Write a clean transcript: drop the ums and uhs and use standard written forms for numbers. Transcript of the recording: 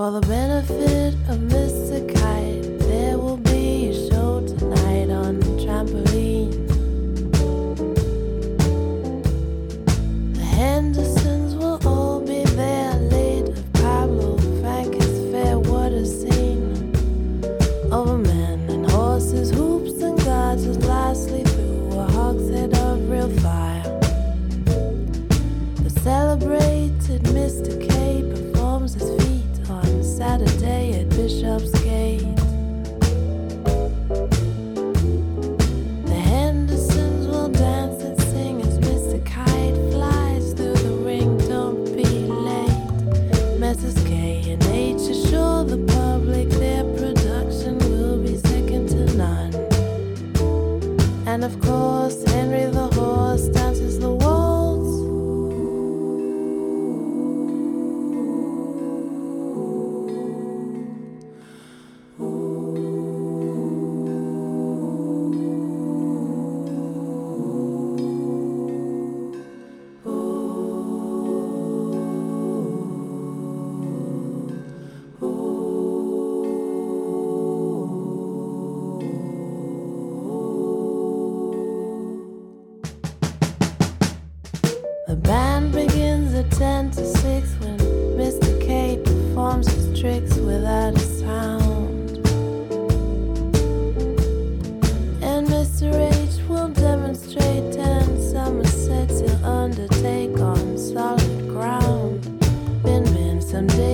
For the benefit of Mr. Kite, there will be a show tonight on trampoline. The Hendersons will all be there, late of Pablo Franca's fair water scene. Over men and horses, hoops and guards, lastly through a hogshead of real fire. The celebrated Mr. K performs his feat on Saturday at Bishopsgate. The Hendersons will dance and sing as Mr. Kite flies through the ring. Don't be late. Mrs. K and H assure the public their production will be second to none. And of course, Henry the Horse dances the waltz. The band begins at 10 to 6 when Mr. K performs his tricks without a sound. And Mr. H will demonstrate 10 somersets he'll undertake on solid ground. Bin bin, someday